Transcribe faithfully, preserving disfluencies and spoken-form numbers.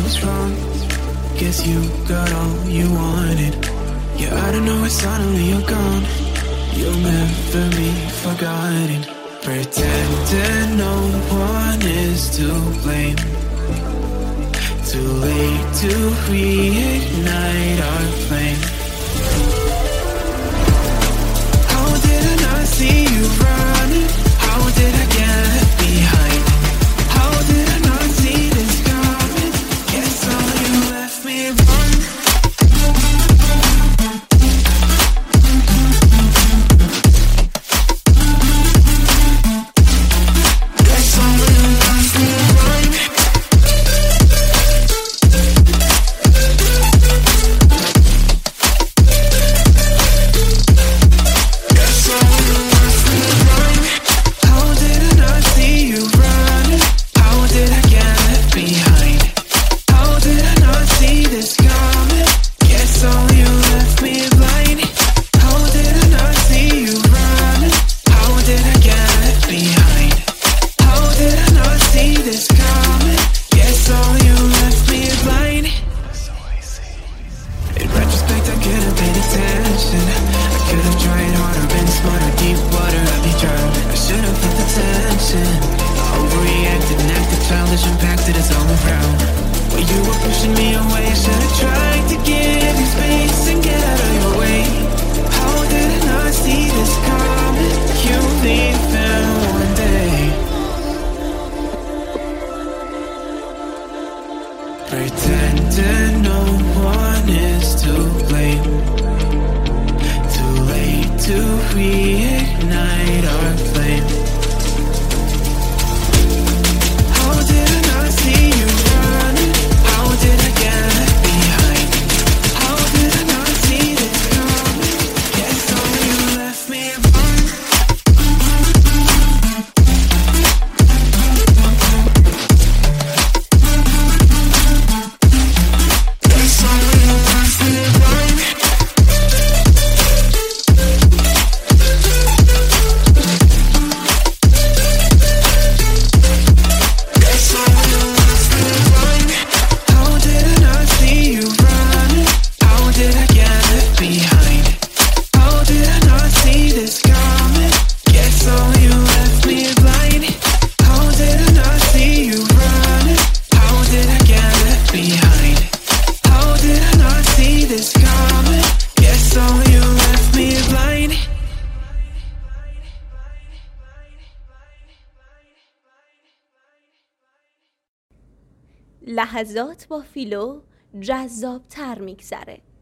was wrong. Guess you got all you wanted. Yeah, I don't know why suddenly you're gone. You'll never be forgotten. Pretending no one is to blame. Too late to reignite our flame. How did I not see you running? How did I get left behind? How did I not see this coming? Guess all you left me run. Pretending no one is to blame. Too late to reignite our flame. How did I not see you running? How did I get left behind? How did I not see this coming? Guess all you left me run. لحظات با فیلو جذاب تر میگذره.